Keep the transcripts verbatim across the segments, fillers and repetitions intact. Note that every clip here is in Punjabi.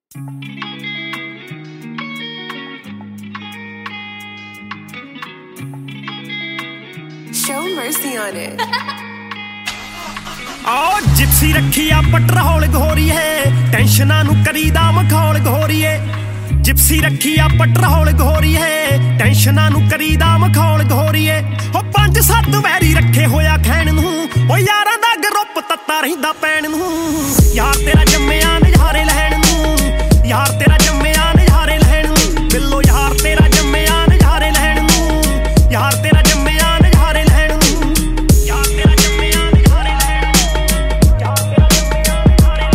Show mercy on it. ਆ ਜਿਪਸੀ ਰੱਖੀ ਆ ਪਟਰੋਲ ਘੋਰੀਏ ਟੈਨਸ਼ਨਾਂ ਨੂੰ ਕਰੀਦਾ ਮਖੌਲ ਘੋਰੀਏ ਜਿਪਸੀ ਰੱਖੀ ਆ ਪਟਰੋਲ ਘੋਰੀਏ ਟੈਨਸ਼ਨਾਂ ਨੂੰ ਕਰੀਦਾ ਮਖੌਲ ਘੋਰੀਏ ਹੋ ਪੰਜ ਸੱਤ ਵੈਰੀ ਰੱਖੇ ਹੋਇਆ ਖੈਣ ਨੂੰ ਓ ਯਾਰਾਂ ਦਾ ਗਰੁੱਪ ਤੱਤਾ ਰਹਿੰਦਾ ਪੈਣ ਨੂੰ ਯਾਰ ਤੇਰਾ ਜੰਮਿਆ ਨਜ਼ਾਰੇ ਲੈਣ ਨੂੰ ਯਾਰ ਤੇਰਾ ਜੰਮਿਆ ਨਜ਼ਾਰੇ ਲੈਣ ਨੂੰ ਬਿੱਲੋ ਯਾਰ ਤੇਰਾ ਜੰਮਿਆ ਨਜ਼ਾਰੇ ਲੈਣ ਨੂੰ ਯਾਰ ਤੇਰਾ ਜੰਮਿਆ ਨਜ਼ਾਰੇ ਲੈਣ ਨੂੰ ਯਾਰ ਤੇਰਾ ਜੰਮਿਆ ਨਜ਼ਾਰੇ ਲੈਣ ਨੂੰ ਯਾਰ ਤੇਰਾ ਜੰਮਿਆ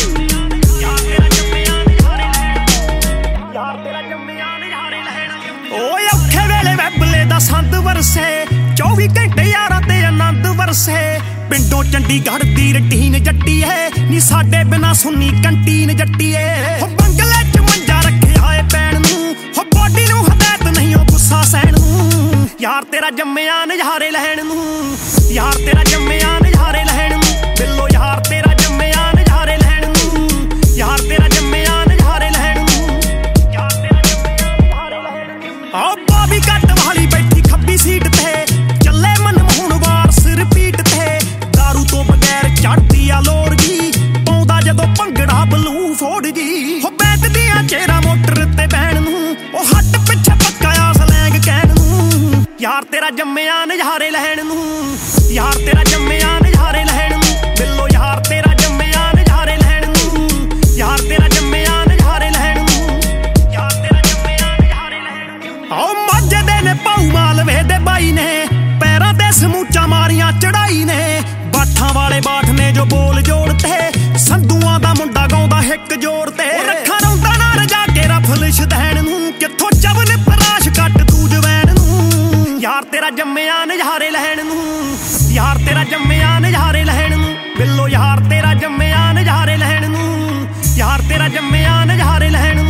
ਨਜ਼ਾਰੇ ਲੈਣ ਯਾਰ ਤੇਰਾ ਜੰਮਿਆ ਨਜ਼ਾਰੇ ਲੈਣ ਓਏ ਔਖੇ ਵੇਲੇ ਵੈਬਲੇ ਦਾ ਸੰਦ ਵਰਸੇ ਚੌਵੀ ਘੰਟੇ ਯਾਰਾਂ ਤੇ ਆਨੰਦ ਵਰਸੇ ਪਿੰਡੋਂ ਚੰਡੀਗੜ੍ਹ ਦੀ ਰਟੀਨ ਜੱਟੀ ਹੈ ਨੀ ਸਾਡੇ ਬਿਨਾ ਸੁੰਨੀ ਕੰਟੀਨ ਜੱਟੀ ਏ ਹੋ ਬੰਗਲੇ ਚ ਮੰਜਾ ਰੱਖਿਆ ਏ ਪੈਣ ਨੂੰ ਹੋ ਬੋਡੀ ਨੂੰ ਹਦਾਇਤ ਨਹੀਂ ਉਹ ਗੁੱਸਾ ਸਹਿਣ ਨੂੰ ਯਾਰ ਤੇਰਾ ਜੰਮਿਆ ਨਜ਼ਾਰੇ ਲੈਣ ਨੂੰ ਯਾਰ ਤੇਰਾ ਜੰਮਿਆ ਨਜ਼ਾਰੇ ਲੈਣ ਨੂੰ ਬਿੱਲੋ ਯਾਰ ਤੇਰਾ ਜੰਮਿਆ ਨਜ਼ਾਰੇ ਲੈਣ ਨੂੰ ਯਾਰ ਤੇਰਾ ਜੰਮਿਆ ਨਜ਼ਾਰੇ ਲੈਣ ਨੂੰ ਯਾਰ ਤੇਰਾ ਜੰਮਿਆ ਨਜ਼ਾਰੇ ਲੈਣ ਨੂੰ ਆ ਬਾਬੀ ਕੱਟ ਵਾਲੀ ਬੈਠੀ ਖੱਬੀ ਸੀਟ ਤੇ ਚੱਲੇ ਮਨਮੋਹਨ ਵਾਰ ਸਿਰ ਪੀਟ ਤੇ ਦਾਰੂ ਤੋਂ ਬਗੈਰ ਚੜਦੀ ਆ ਲੋੜ ਜੀ ਪਾਉਂਦਾ ਜਦੋਂ ਭੰਗੜਾ ਬਲੂ ਫੋੜ ਜੀ ਹੋ ਬੈਠਦੀਆਂ ਚਿਹਰਾ ਮੋਟਰ ਤੇ ਬਹਿਣ ਨੂੰ ਉਹ ਹੱਟ ਪਿੱਛੇ ਪੱਕਾ ਆ ਸਲੈਂਗ ਕਹਿਣ ਨੂੰ ਯਾਰ ਤੇਰਾ ਜੰਮਿਆ ਨਜ਼ਾਰੇ ਲੈਣ ਨੂੰ ਯਾਰ ਤੇਰਾ ਜੰਮਿਆ ਨਜ਼ਾਰੇ ਲੈਣ ਨੂੰ ਬਿੱਲੋ ਯਾਰ ਤੇਰਾ ਜੰਮਿਆ ਨਜ਼ਾਰੇ ਲੈਣ ਨੂੰ ਯਾਰ ਤੇਰਾ ਜੰਮਿਆ ਨਜ਼ਾਰੇ ਲੈਣ ਨੂੰ ਯਾਰ ਤੇਰਾ ਜੰਮਿਆ ਨਜ਼ਾਰੇ ਲੈਣ ਨੂੰ ਆਓ ਮਾਝੇ ਦੇ ਨੇ ਪਾਉ ਮਾਲਵੇ ਦੇ ਬਾਈ ਨੇ ਪੈਰਾਂ ਤੇ ਸਮੂਚਾ ਮਾਰੀਆਂ ਚੜਾਈ ਨੇ ਬਾਠਾਂ ਵਾਲੇ ਬਾਠ ਨੇ ਜੋ ਬੋਲ ਜੋੜ ਤੇ ਸੰਧੂਆਂ ਦਾ ਮੁੰਡਾ ਗਾਉਂਦਾ ਹਿੱਕ ਜੋੜ ਤੇ ਰੱਖਾਂ ਰੌਂਦਾ ਨਾ ਰਜਾ ਕੇ ਰਫਲ ਸ਼ਦੈਣ ਨੂੰ ਕਿੱਥੋਂ ਚਵਨ ਪਰਾਸ਼ ਕੱਟ ਤੂੰ ਜਵੈਣ ਨੂੰ ਯਾਰ ਤੇਰਾ ਜੰਮਿਆ ਨਜ਼ਾਰੇ ਲੈਣ ਨੂੰ ਯਾਰ ਤੇਰਾ ਜੰਮਿਆ ਨਜ਼ਾਰੇ ਲੈਣ ਨੂੰ ਬਿੱਲੋ ਯਾਰ ਤੇਰਾ ਜੰਮਿਆ ਨਜ਼ਾਰੇ ਲੈਣ ਨੂੰ ਯਾਰ ਤੇਰਾ ਜੰਮਿਆ ਨਜ਼ਾਰੇ ਲੈਣ